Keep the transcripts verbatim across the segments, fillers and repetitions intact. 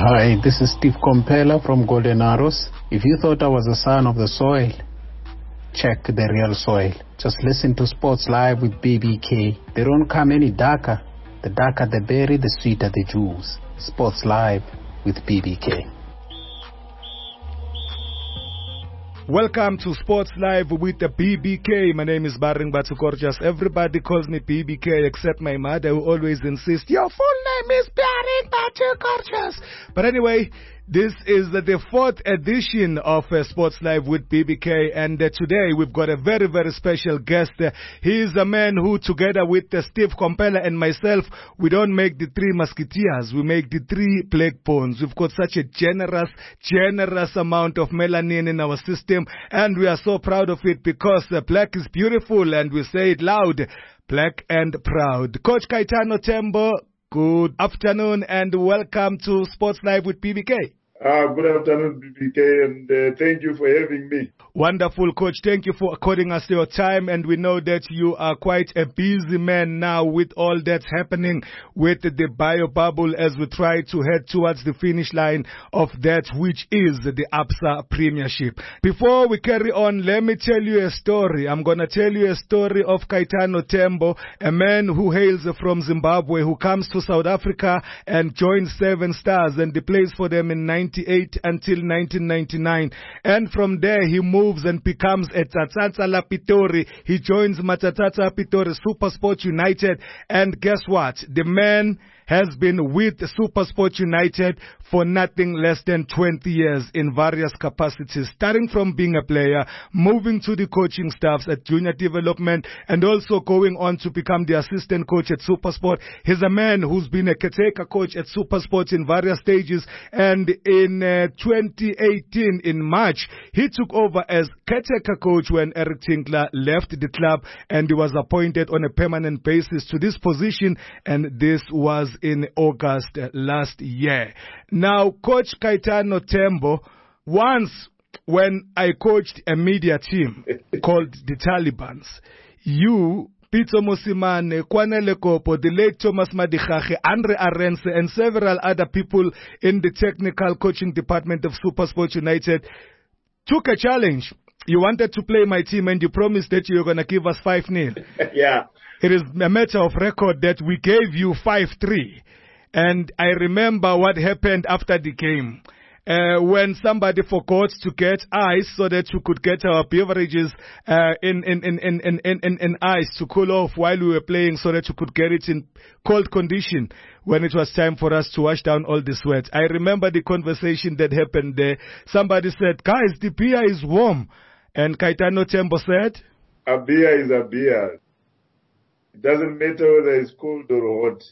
Hi, this is Steve Compella from Golden Arrows. If you thought I was a son of the soil, check the real soil. Just listen to Sports Live with B B K. They don't come any darker. The darker the berry, the sweeter the juice. Sports Live with B B K. Welcome to Sports Live with the B B K. My name is Baring Batukorjas. Everybody calls me B B K except my mother, who always insists, your full name is Baring Batukorjas. But anyway, this is uh, the fourth edition of uh, Sports Live with B B K, and uh, today we've got a very, very special guest. Uh, he is a man who, together with uh, Steve Compella and myself, we don't make the three musketeers, we make the three plague pawns. We've got such a generous, generous amount of melanin in our system, and we are so proud of it because uh, black is beautiful, and we say it loud, black and proud. Coach Kaitano Tembo, good afternoon and welcome to Sports Live with B B K. Uh, good afternoon, B B K, and uh, thank you for having me. Wonderful, Coach. Thank you for according us your time, and we know that you are quite a busy man now with all that's happening with the bio bubble as we try to head towards the finish line of that which is the Absa Premiership. Before we carry on, let me tell you a story. I'm going to tell you a story of Kaitano Tembo, a man who hails from Zimbabwe, who comes to South Africa and joins Seven Stars, and he plays for them in ninety-eight until nineteen ninety-nine. And from there, he moves and becomes a Tsatsa Lapitori. He joins Matatata Pitori Supersport United. And guess what? The man has been with Supersport United for nothing less than twenty years in various capacities, starting from being a player, moving to the coaching staffs at junior development, and also going on to become the assistant coach at Supersport. He's a man who's been a caretaker coach at Supersport in various stages, and in uh, twenty eighteen, in March, he took over as caretaker coach when Eric Tinkler left the club, and he was appointed on a permanent basis to this position, and this was in August uh, last year. Now, Coach Kaitano Tembo, once when I coached a media team called the Talibans, you, Peter Mosimane, Kwanele Kopo, the late Thomas Madichache, Andre Arense, and several other people in the technical coaching department of Supersport United took a challenge. You wanted to play my team and you promised that you were going to give us five nil. Yeah. It is a matter of record that we gave you five three. And I remember what happened after the game. Uh, when somebody forgot to get ice so that we could get our beverages uh, in, in, in, in, in, in, in ice to cool off while we were playing so that we could get it in cold condition when it was time for us to wash down all the sweat. I remember the conversation that happened there. Somebody said, guys, the beer is warm. And Kaitano Tembo said, a beer is a beer. It doesn't matter whether it's cold or hot.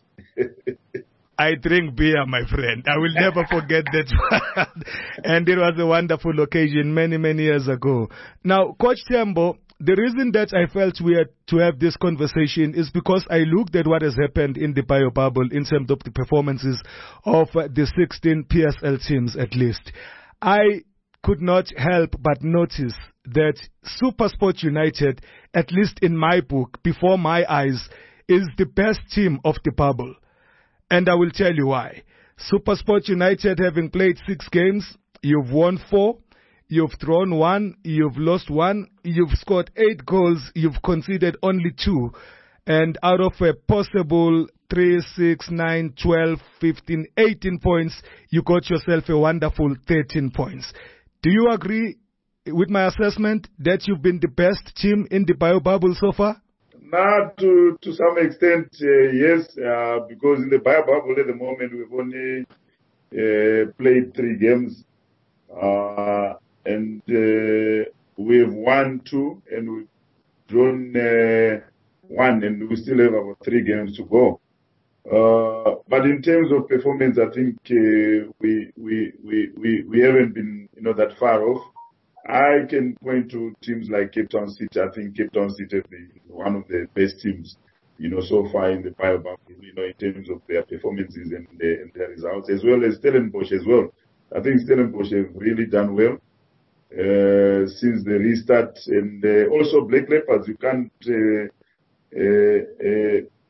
I drink beer, my friend. I will never forget that. And it was a wonderful occasion many, many years ago. Now, Coach Tembo, the reason that I felt we had to have this conversation is because I looked at what has happened in the bio bubble in terms of the performances of the sixteen P S L teams at least. I could not help but notice that Supersport United, at least in my book, before my eyes, is the best team of the bubble. And I will tell you why. Supersport United, having played six games, you've won four, you've drawn one, you've lost one, you've scored eight goals, you've conceded only two. And out of a possible three, six, nine, twelve, fifteen, eighteen points, you got yourself a wonderful thirteen points. Do you agree with my assessment that you've been the best team in the bio bubble so far? Nah, to, to some extent, uh, yes, uh, because in the bio bubble at the moment we've only uh, played three games, uh, and uh, we've won two and we've drawn uh, one, and we still have about three games to go. Uh, but in terms of performance, I think uh, we, we we we we haven't been, you know, that far off. I can point to teams like Cape Town City. I think Cape Town City is one of the best teams, you know, so far in the bio bubble, you know, in terms of their performances and, the, and their results, as well as Stellenbosch as well. I think Stellenbosch have really done well uh, since the restart, and uh, also Black Leopards. You can't uh, uh, uh,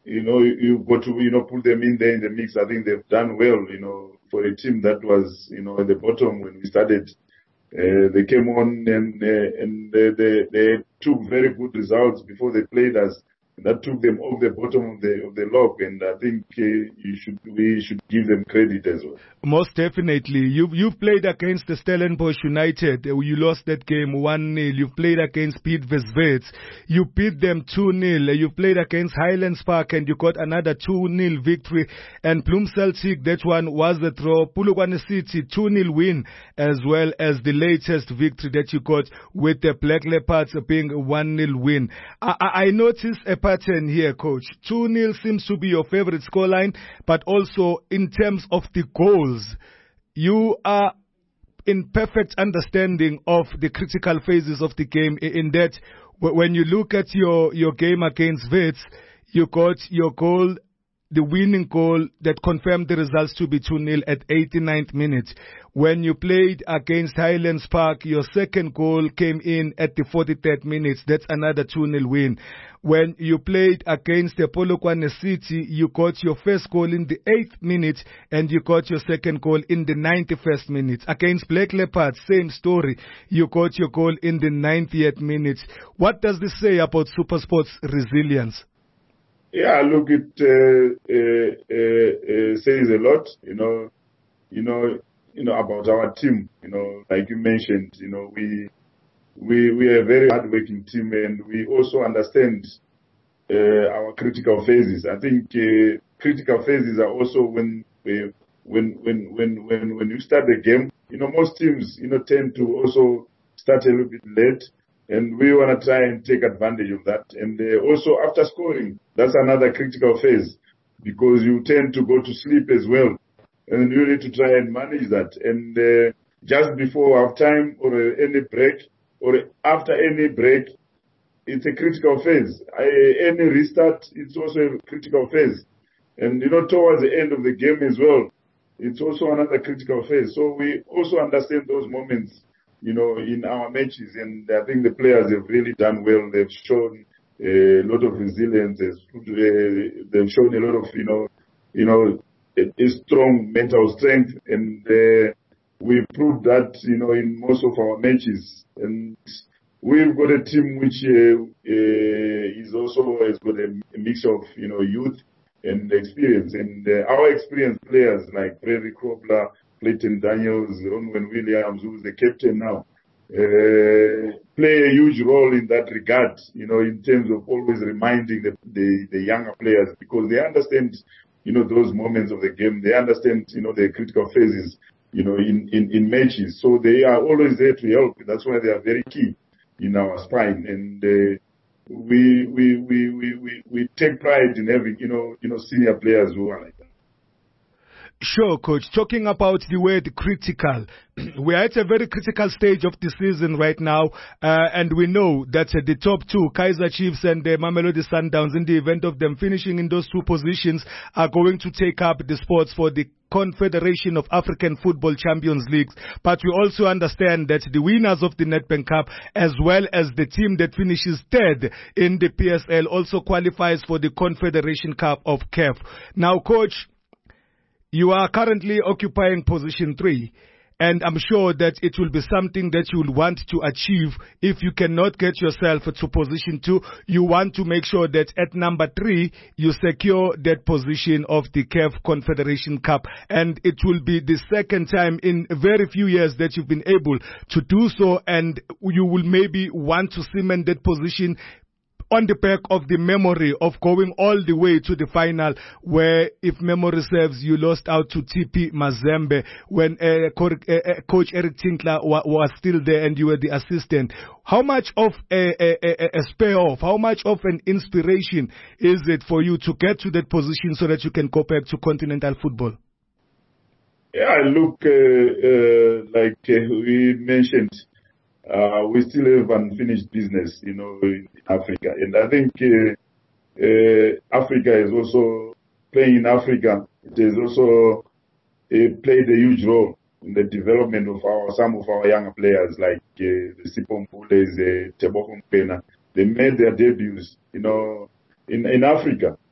you know, you, you've got to, you know, put them in there in the mix. I think they've done well, you know, for a team that was, you know, at the bottom when we started. Uh, they came on and uh, and they, they they took very good results before they played us. That took them off the bottom of the of the log, and I think uh, you should we should give them credit as well. Most definitely. You've you've played against the Stellenbosch United. You lost that game one nil. You've played against Piet Wits. You beat them two nil. You played against Highlands Park and you got another two nil victory. And Bloem Celtic, that one was a draw. Polokwane City, two nil win, as well as the latest victory that you got with the Black Leopards being a one nil win. I, I, I noticed a pattern here, Coach. two nil seems to be your favorite scoreline, but also in terms of the goals, you are in perfect understanding of the critical phases of the game, in that when you look at your, your game against Wits, you got your goal, the winning goal that confirmed the results to be two nil at eighty-ninth minute. When you played against Highlands Park, your second goal came in at the forty-third minute. That's another two nil win. When you played against the Polokwane City, you got your first goal in the eighth minute and you got your second goal in the ninety-first minute. Against Black Leopards, same story. You got your goal in the ninetieth minute. What does this say about SuperSport's resilience? Yeah, look, it uh, uh, uh, uh, says a lot, you know, you know, you know, about our team, you know, like you mentioned, you know, we, we, we are a very hardworking team and we also understand, uh, our critical phases. I think, uh, critical phases are also when, uh, when, when, when, when, when you start the game, you know, most teams, you know, tend to also start a little bit late. And we want to try and take advantage of that. And uh, also after scoring, that's another critical phase because you tend to go to sleep as well. And you need to try and manage that. And uh, just before half time or uh, any break or after any break, it's a critical phase. I, any restart, it's also a critical phase. And, you know, towards the end of the game as well, it's also another critical phase. So we also understand those moments, you know, in our matches, and I think the players have really done well. They've shown a lot of resilience. They've shown a lot of, you know, you know, a, a strong mental strength, and uh, we've proved that, you know, in most of our matches. And we've got a team which uh, uh, is also has got a, a mix of, you know, youth and experience. And uh, our experienced players like Brady Kropler, Clayton Daniels, Ronwen Williams, who's the captain now, uh, play a huge role in that regard, you know, in terms of always reminding the, the, the younger players, because they understand, you know, those moments of the game. They understand, you know, the critical phases, you know, in, in, in matches. So they are always there to help. That's why they are very key in our spine. And uh, we, we, we, we, we, we take pride in having, you know, you know, senior players who are like that. Sure, Coach. Talking about the word critical, we are at a very critical stage of the season right now, uh, and we know that uh, the top two, Kaizer Chiefs and uh, Mamelodi Sundowns, in the event of them finishing in those two positions, are going to take up the sports for the Confederation of African Football Champions Leagues. But we also understand that the winners of the Nedbank Cup, as well as the team that finishes third in the P S L, also qualifies for the Confederation Cup of C A F. Now, Coach, you are currently occupying position three, and I'm sure that it will be something that you will want to achieve. If you cannot get yourself to position two, you want to make sure that at number three, you secure that position of the C A F Confederation Cup. And it will be the second time in very few years that you've been able to do so, and you will maybe want to cement that position on the back of the memory of going all the way to the final, where, if memory serves, you lost out to T P Mazembe when uh, Co- uh, Coach Eric Tinkler wa- was still there and you were the assistant. How much of a, a, a, a spare-off, how much of an inspiration is it for you to get to that position so that you can go back to continental football? Yeah, look, uh, uh, like uh, we mentioned, Uh, we still have unfinished business, you know, in Africa. And I think uh, uh, Africa is also playing in Africa. It has also uh, played a huge role in the development of our some of our younger players, like uh, the Sipho Mpules, uh, Tebogo Mpena. They made their debuts, you know, in, in Africa.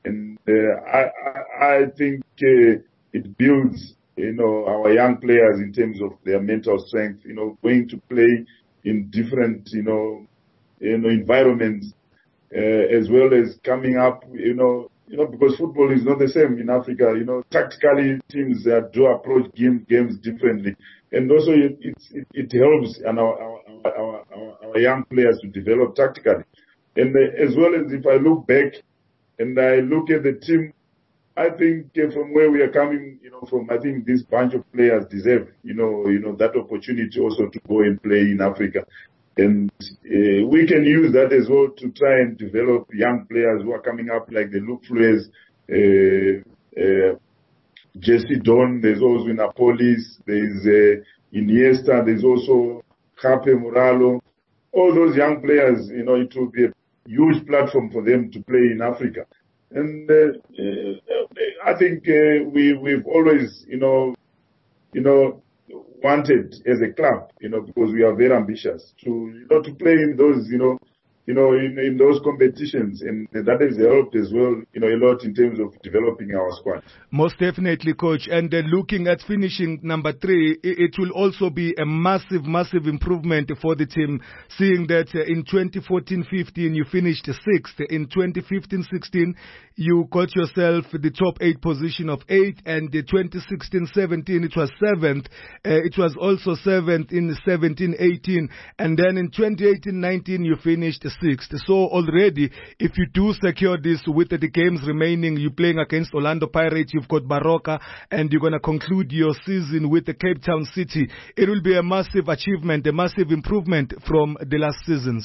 And uh, I, I, I think uh, it builds, you know, our young players in terms of their mental strength, you know, going to play in different, you know, you know, environments, uh, as well as coming up, you know, you know, because football is not the same in Africa. You know, tactically teams uh, do approach game, games differently, and also it it, it helps and our our, our our our young players to develop tactically. And uh, as well as if I look back and I look at the team, I think uh, from where we are coming, you know, from I think this bunch of players deserve, you know, you know that opportunity also to go and play in Africa. And uh, we can use that as well to try and develop young players who are coming up, like the Luke Flores, uh, uh, Jesse Don, there's also Napolis, there's uh, Iniesta, there's also Jape Moralo. All those young players, you know, it will be a huge platform for them to play in Africa. And uh, uh, I think uh, we, we've always, you know, you know, wanted as a club, you know, because we are very ambitious to, you know, to play in those, you know, you know, in, in those competitions, and that has helped as well, you know, a lot in terms of developing our squad. Most definitely, Coach. And uh, looking at finishing number three, it, it will also be a massive, massive improvement for the team, seeing that uh, in twenty fourteen fifteen you finished sixth, in twenty fifteen sixteen you got yourself the top eight position of eight, and the twenty sixteen seventeen it was seventh. Uh, it was also seventh in seventeen eighteen, and then in twenty eighteen nineteen you finished sixth. So already, if you do secure this with the games remaining, you're playing against Orlando Pirates, you've got Baroka, and you're going to conclude your season with the Cape Town City. It will be a massive achievement, a massive improvement from the last seasons.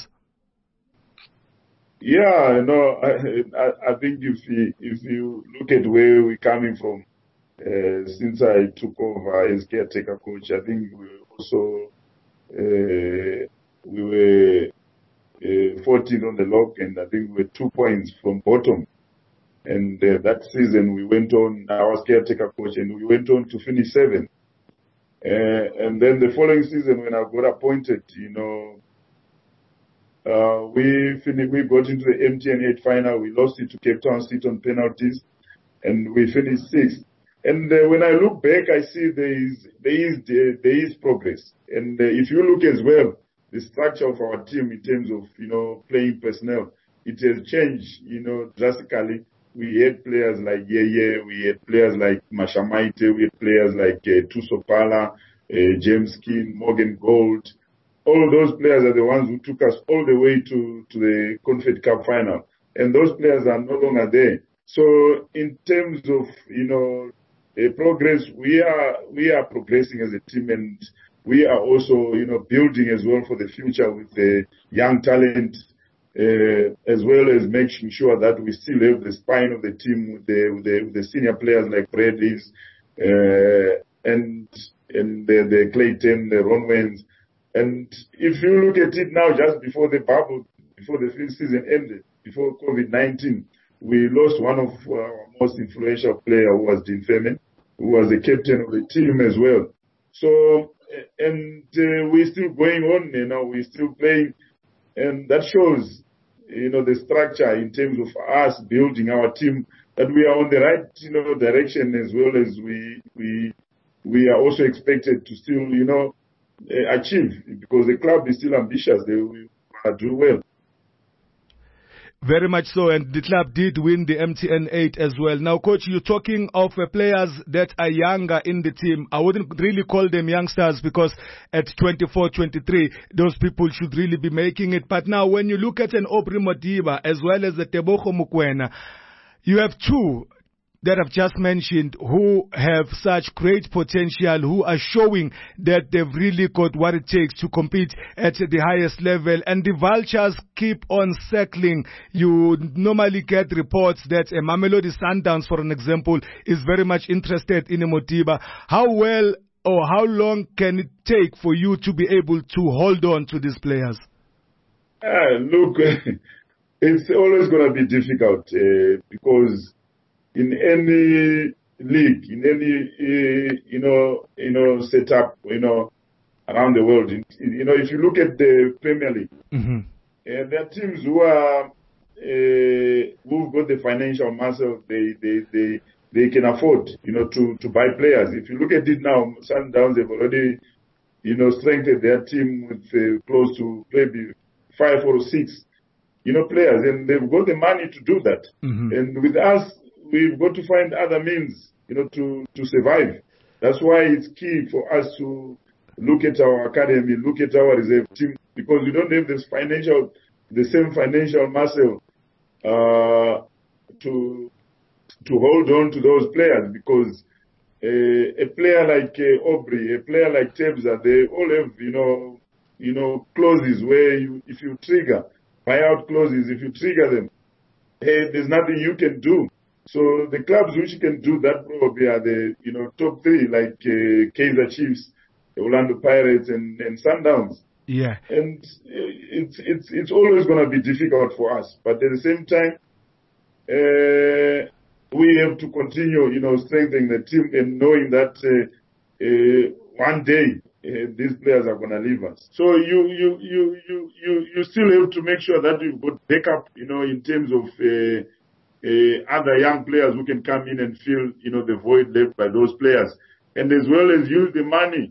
Yeah, no, I, I, I think if you, if you look at where we're coming from, uh, since I took over as caretaker coach, I think we were also, uh, we were Uh, fourteen on the log, and I think we were two points from bottom. And uh, that season we went on, I was caretaker coach, and we went on to finish seventh. Uh, and then the following season, when I got appointed, you know, uh, we finished, we got into the M T N eight final. We lost it to Cape Town City on penalties, and we finished sixth. And uh, when I look back, I see there is there is there is progress. And uh, if you look as well, the structure of our team in terms of, you know, playing personnel, it has changed, you know, drastically. We had players like Yeye, we had players like Mashamaite, we had players like uh, Tusopala, uh, James King, Morgan Gold. All of those players are the ones who took us all the way to, to the Confed Cup final. And those players are no longer there. So in terms of, you know, uh, progress, we are, we are progressing as a team, and we are also, you know, building as well for the future with the young talent, uh, as well as making sure that we still have the spine of the team with the with the, with the senior players like Bradley's, uh, and and the, the Clayton, the Ronwens. And if you look at it now, just before the bubble, before the season ended, before COVID nineteen, we lost one of our most influential players, who was Dean Femen, who was the captain of the team as well. So, and uh, we're still going on, you know, we're still playing, and that shows, you know, the structure in terms of us building our team, that we are on the right, you know, direction, as well as we we we are also expected to still, you know, uh, achieve, because the club is still ambitious. They will do well. Very much so, and the club did win the M T N eight as well. Now, Coach, you're talking of uh, players that are younger in the team. I wouldn't really call them youngsters, because at twenty-four, twenty-three, those people should really be making it. But now, when you look at an Aubrey Modiba as well as the Tebogo Mokoena, you have two that I've just mentioned who have such great potential, who are showing that they've really got what it takes to compete at the highest level. And the vultures keep on circling. You normally get reports that a Mamelodi Sundowns, for an example, is very much interested in a Modiba. How well or how long can it take for you to be able to hold on to these players? Uh, look, it's always going to be difficult uh, because in any league, in any, uh, you know, you know, setup, you know, around the world, you know, if you look at the Premier League, mm-hmm. uh, there are teams who are uh, who've got the financial muscle, they, they, they, they can afford, you know, to, to buy players. If you look at it now, Sundowns have already, you know, strengthened their team with uh, close to maybe five or six, you know, players, and they've got the money to do that. Mm-hmm. And with us, we've got to find other means, you know, to, to survive. That's why it's key for us to look at our academy, look at our reserve team, because we don't have this financial, the same financial muscle uh, to to hold on to those players. Because uh, a player like uh, Aubrey, a player like Tebza, they all have, you know, you know, clauses where you, if you trigger buyout clauses, if you trigger them, hey, there's nothing you can do. So the clubs which can do that probably are the, you know, top three, like uh, Kaizer Chiefs, the Orlando Pirates, and, and Sundowns. Yeah. And it's it's it's always going to be difficult for us, but at the same time, uh, we have to continue, you know, strengthening the team and knowing that uh, uh, one day uh, these players are going to leave us. So you you you you you you still have to make sure that you've got backup, you know, in terms of uh, uh, other young players who can come in and fill, you know, the void left by those players, and as well as use the money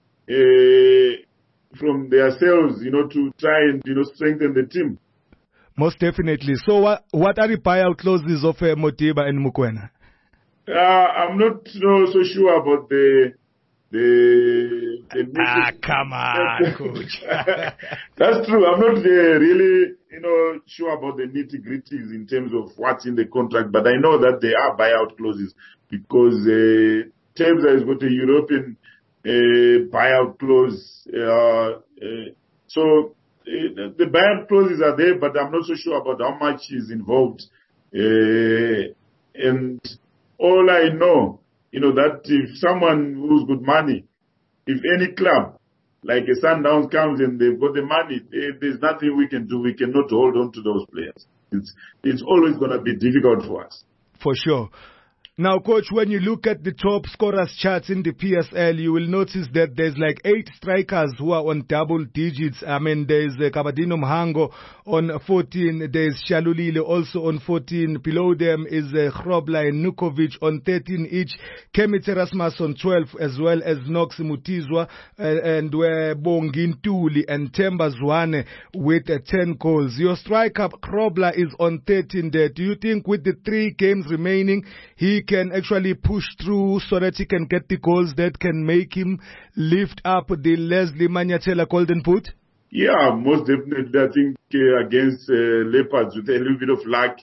Uh, from themselves, you know, to try and, you know, strengthen the team. Most definitely. So what what are the buyout clauses of uh, Mothiba and Mokoena? Uh, I'm not you know, so sure about the the. the ah, come on, coach. That's true. I'm not uh, really, you know, sure about the nitty gritties in terms of what's in the contract, but I know that there are buyout clauses because uh, Tebza has got a European uh, buyout clause. Uh, uh, so uh, the buyout clauses are there, but I'm not so sure about how much is involved. Uh, and all I know, you know, that if someone who's got money, if any club like a Sundowns comes and they've got the money, they, there's nothing we can do. We cannot hold on to those players. It's it's always going to be difficult for us. For sure. Now, Coach, when you look at the top scorers charts in the P S L, you will notice that there's like eight strikers who are on double digits. I mean, there's uh, Kabadino Mhango on fourteen. There's Shalulile also on fourteen. Below them is uh, Grobler and Nukovic on thirteen each. Kemi Terasmas on twelve, as well as Nox Mutizwa uh, and uh, Bongintuli and Temba Zwane with uh, ten goals. Your striker, Grobler, is on thirteen there. Do you think with the three games remaining, he can actually push through so that he can get the goals that can make him lift up the Leslie Manyatela Golden Boot? Yeah, most definitely. I think uh, against uh, Leopards, with a little bit of luck,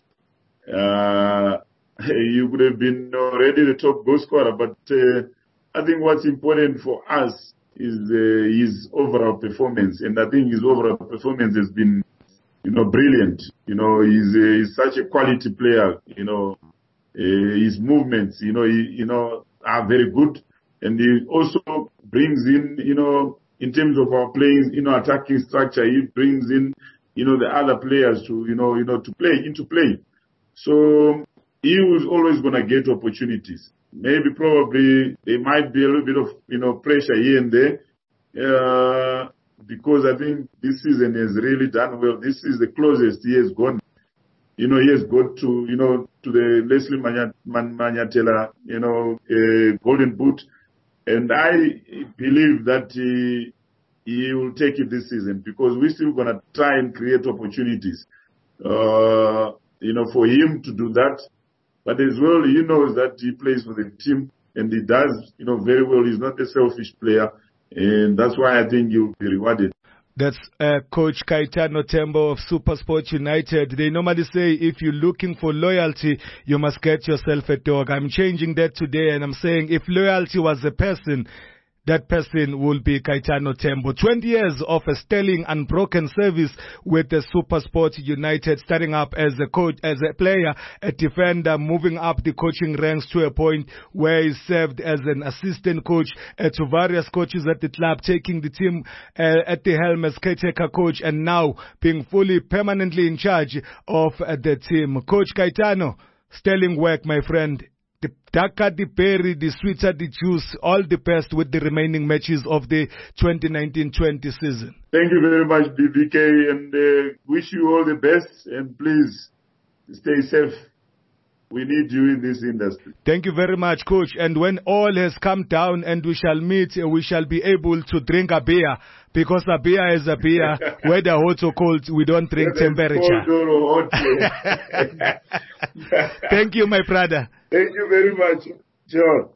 uh, you would have been already the top goal scorer. But uh, I think what's important for us is uh, his overall performance. And I think his overall performance has been, you know, brilliant. You know, he's, uh, he's such a quality player, you know. Uh, his movements, you know, he, you know, are very good, and he also brings in, you know, in terms of our playing, you know, attacking structure, he brings in, you know, the other players to, you know, you know, to play into play. So he was always going to get opportunities. Maybe, probably, there might be a little bit of, you know, pressure here and there, uh, because I think this season has really done well. This is the closest he has gone. You know, he has got to, you know, to the Leslie Manyatela, you know, uh, Golden Boot. And I believe that he, he will take it this season because we're still going to try and create opportunities, uh, you know, for him to do that. But as well, he knows that he plays for the team and he does, you know, very well. He's not a selfish player. And that's why I think he'll be rewarded. That's uh, Coach Kaitano Tembo of SuperSport United. They normally say if you're looking for loyalty, you must get yourself a dog. I'm changing that today and I'm saying if loyalty was a person, that person will be Kaitano Tembo. twenty years of a sterling unbroken service with the SuperSport United, starting up as a coach, as a player, a defender, moving up the coaching ranks to a point where he served as an assistant coach uh, to various coaches at the club, taking the team uh, at the helm as caretaker coach, and now being fully permanently in charge of uh, the team. Coach Kaitano, sterling work, my friend. the darker the berry, the sweeter the juice. All the best with the remaining matches of the twenty nineteen twenty season. Thank you very much, B B K, and uh, wish you all the best, and please stay safe. We need you in this industry. Thank you very much, Coach. And when all has come down and we shall meet, we shall be able to drink a beer, because a beer is a beer, whether hot or cold, we don't drink Whether temperature. cold or hot. Thank you, my brother. Thank you very much, John.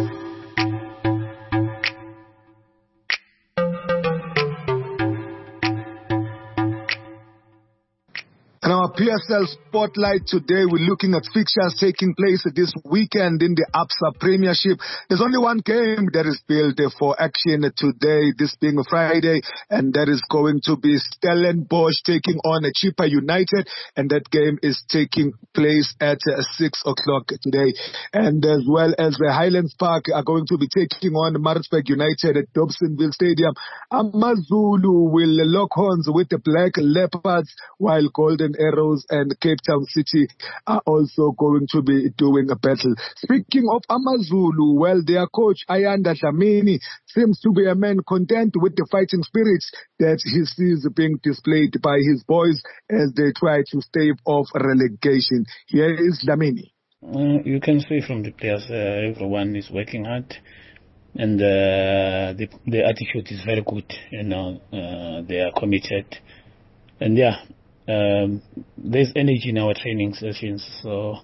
And our P S L Spotlight today, we're looking at fixtures taking place this weekend in the Absa Premiership. There's only one game that is billed for action today, this being Friday, and that is going to be Stellenbosch taking on Chippa United, and that game is taking place at six o'clock today. And as well as the Highlands Park are going to be taking on Maritzburg United at Dobsonville Stadium. Amazulu will lock horns with the Black Leopards, while Golden Arrows and Cape Town City are also going to be doing a battle. Speaking of Amazulu, well, their coach Ayanda Dlamini seems to be a man content with the fighting spirits that he sees being displayed by his boys as they try to stave off relegation. Here is Dlamini. Uh, you can see from the players, uh, everyone is working hard, and uh, the, the attitude is very good. You know, uh, they are committed, and yeah. Um, there's energy in our training sessions, so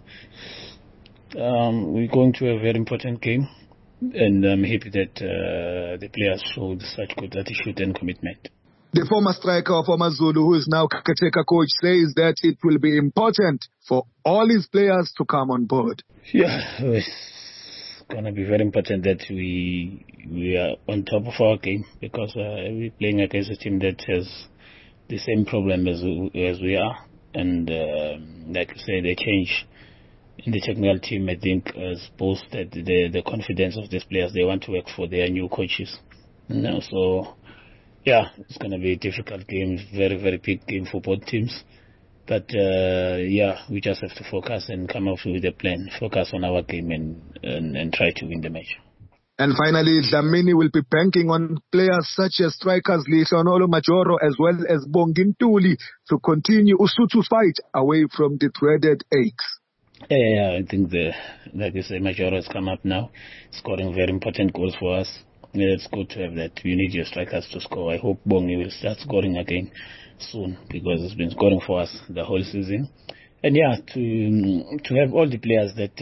um, we're going to a very important game, and I'm happy that uh, the players showed such good attitude and commitment. The former striker of Amazulu, who is now Kakateka coach, says that it will be important for all his players to come on board. Yeah, it's going to be very important that we we are on top of our game, because uh, we're playing against a team that has the same problem as as we are, and uh, like you say, the change in the technical team, I think, has boosted the the confidence of these players. They want to work for their new coaches. You know, so yeah, it's going to be a difficult game, very very big game for both teams. But uh, yeah, we just have to focus and come up with a plan, focus on our game, and and, and try to win the match. And finally, Dlamini will be banking on players such as strikers Lishonolo Majoro as well as Bongintuli to continue Usutu's fight away from the dreaded aches. Yeah, yeah, I think the, like you say, Majoro has come up now, scoring very important goals for us. Yeah, it's good to have that. You need your strikers to score. I hope Bongi will start scoring again soon, because it's been scoring for us the whole season. And yeah, to to have all the players that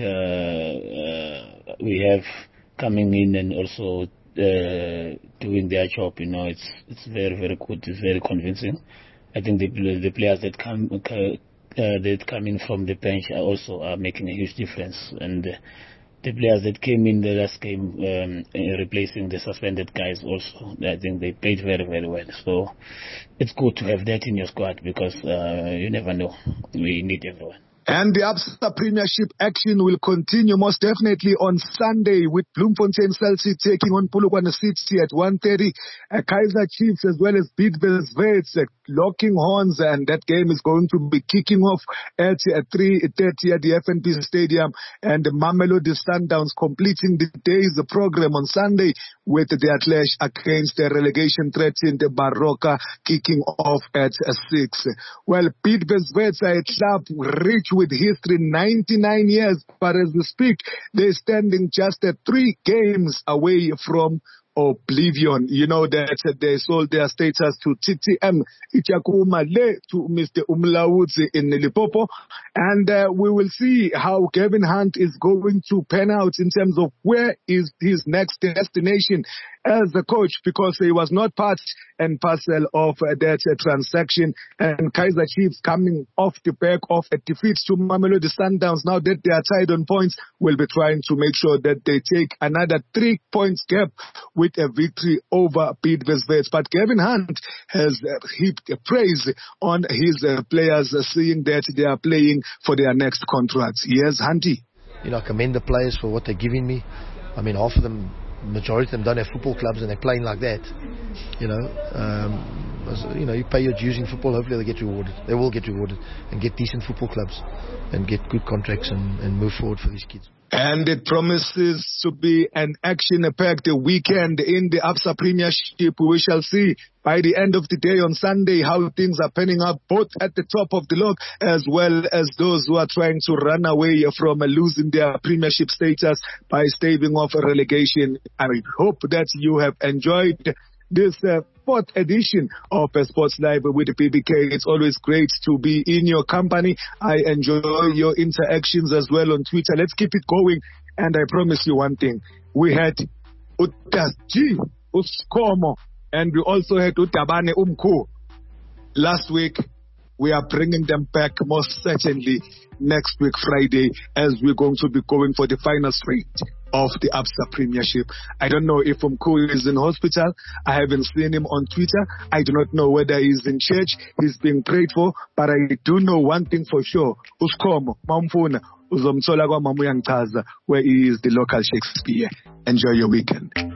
uh, uh, we have coming in and also uh, doing their job, you know, it's it's very very good. It's very convincing. I think the the players that come uh, that come in from the bench are also are making a huge difference, and uh, the players that came in the last game um, replacing the suspended guys also, I think they played very very well. So it's good to have that in your squad, because uh, you never know. We need everyone. And the Absa Premiership action will continue most definitely on Sunday, with Bloemfontein Celtic taking on Polokwane City at one thirty. Uh, Kaizer Chiefs as well as Bidvest Wits uh, locking horns, and that game is going to be kicking off at uh, three thirty at the F N B Stadium. And the Mamelodi Sundowns completing the day's program on Sunday with their clash against the relegation threatened Baroka kicking off at uh, six. Well, Bidvest Wits are a club rich with history, ninety-nine years, but as we speak, they're standing just uh, three games away from oblivion. You know that uh, they sold their status to T T M Ichakuma Le to Mister Umlaudzi in Limpopo, and uh, we will see how Kevin Hunt is going to pan out in terms of where is his next destination as a coach, because he was not part and parcel of uh, that uh, transaction. And Kaizer Chiefs, coming off the back of a defeat to Mamelodi Sundowns, now that they are tied on points, will be trying to make sure that they take another three points gap with a victory over Bidvest Wits. But Kevin Hunt has uh, heaped praise on his uh, players, uh, seeing that they are playing for their next contracts. Yes, Hunty. You know, I commend the players for what they're giving me. I mean, half of them, majority of them don't have football clubs, and they're playing like that. You know, um, as, you know, you pay your dues in football. Hopefully, they get rewarded. They will get rewarded and get decent football clubs and get good contracts and, and move forward for these kids. And it promises to be an action-packed weekend in the Absa Premiership. We shall see by the end of the day on Sunday how things are panning out, both at the top of the log as well as those who are trying to run away from losing their Premiership status by staving off a relegation. I hope that you have enjoyed this uh, fourth edition of uh, Sports Live with B B K. It's always great to be in your company. I enjoy your interactions as well on Twitter. Let's keep it going. And I promise you one thing. We had Utaji Uskomo and we also had Utabane Umku last week. We are bringing them back most certainly next week Friday as we're going to be going for the final straight of the Absa Premiership. I don't know if Umku is in hospital. I haven't seen him on Twitter. I do not know whether he's in church. He's being prayed for. But I do know one thing for sure. Uskomo, Mamfuna, Uzomtola kwa Mamu Yangtaza, where he is the local Shakespeare. Enjoy your weekend.